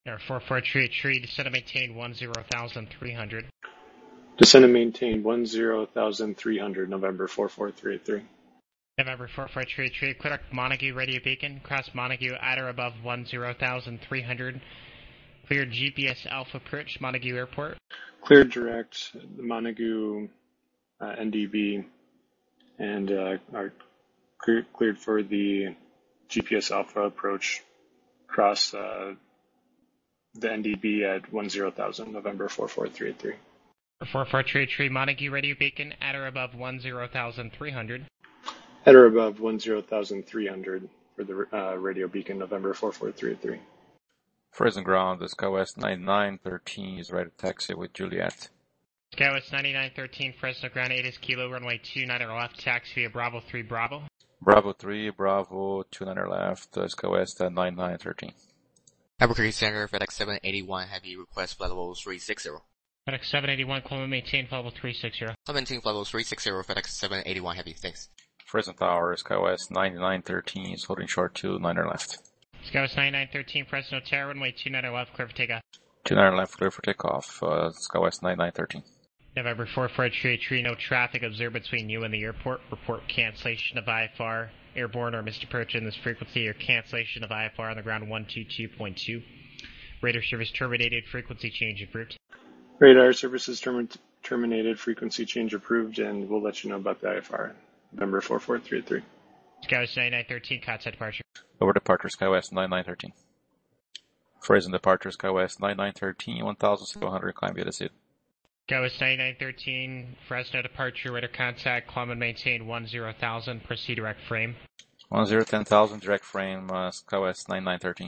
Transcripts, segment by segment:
Air 4433, descend and maintain 10,300. Descend and maintain 10,300, November 44383. November 4433, clear Montague radio beacon, cross Montague at or above 10,300. Clear GPS Alpha approach, Montague Airport. Cleared direct, the Montague NDB, and are cleared for the GPS Alpha approach, cross the NDB at 10,000, November 44383. 4433, Montague radio beacon, at or above 10,300. At or above 10,300 for the radio beacon, November 44383. Frozen ground, the SkyWest 9913 is ready to taxi with Juliet. SkyWest 9913, Fresno ground 8 is Kilo, runway 29 left, taxi via Bravo 3 Bravo. Bravo 3, Bravo 29 left, SkyWest 9913. Albuquerque Center, FedEx 781 Heavy, request flight level 360. FedEx 781, climb maintain flight level 360. Climb maintain flight level 360, FedEx 781 Heavy, thanks. Fresno Tower, SkyWest 9913 is holding short to 9er left. SkyWest 9913, Fresno Tower, runway 29 left, clear for takeoff. 29 left, clear for takeoff, SkyWest 9913. November 4433, no traffic observed between you and the airport. Report cancellation of IFR, airborne or missed approach in this frequency, or cancellation of IFR on the ground 122.2. Radar service terminated, frequency change approved. Radar services terminated, frequency change approved, and we'll let you know about the IFR. November 4433. SkyWest 9913, contact departure. Over departure, SkyWest 9913. Frozen departure, SkyWest 9913, 1,700, climb via the seat. SkyWest 9913, Fresno departure, radar contact, climb and maintain 10,000, proceed direct frame. 10,000, direct frame, SkyWest 9913.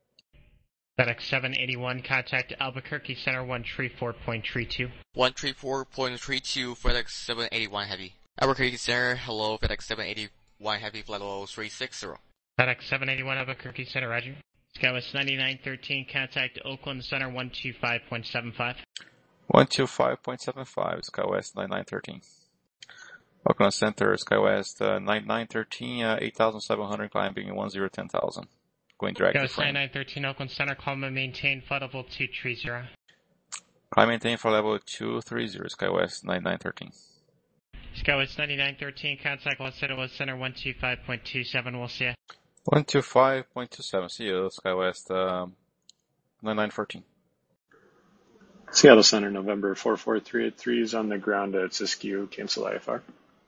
FedEx 781, contact Albuquerque Center 134.32. 134.32, FedEx 781 Heavy. Albuquerque Center, hello, FedEx 781 Heavy, flight level 360. FedEx 781, Albuquerque Center, roger. SkyWest 9913, contact Oakland Center 125.75. 125.75, SkyWest 9913. Oakland Center, SkyWest 9913, 8,700, climbing 10,000. Going direct to SkyWest frame. 9913, Oakland Center, climb and maintain flight level 230. Climb maintain for level 230, SkyWest 9913. SkyWest 9913, contact Los Angeles Center 125.27, we'll see ya. 125.27, see you, SkyWest 9914. Seattle Center, November 44383 is on the ground at Siskiyou, cancel IFR.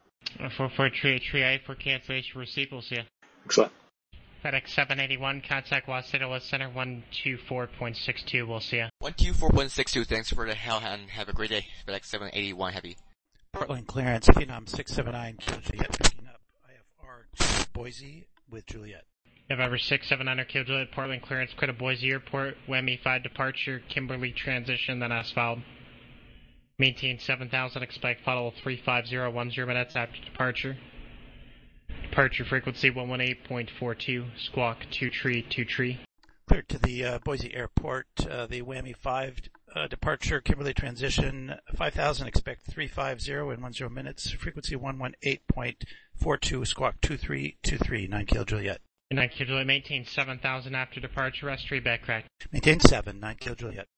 44383, for cancellation received, we'll see ya. Excellent. FedEx 781, contact Los Angeles Center 124.62, we'll see ya. 124.62, thanks for the hell and have a great day. FedEx 781 Heavy. Portland clearance, Phenom 679, Juliet, picking up IFR Boise with Juliet. November 679, Kill Juliet, Portland clearance, clear to Boise Airport, WEMI 5 departure, Kimberly transition, then asphalt. Maintain 7,000, expect follow 35010 minutes after departure. Departure frequency 118.42, squawk 2323. Cleared to the Boise Airport, the WAMI 5 departure, Kimberly transition, 5,000, expect 350 in 10 minutes, frequency 118.42, squawk 2323, 9 Kill Juliet. 9 Kill Juliet, maintain 7,000 after departure, rest 3 back crack. Maintain 7, 9 Kill Juliet.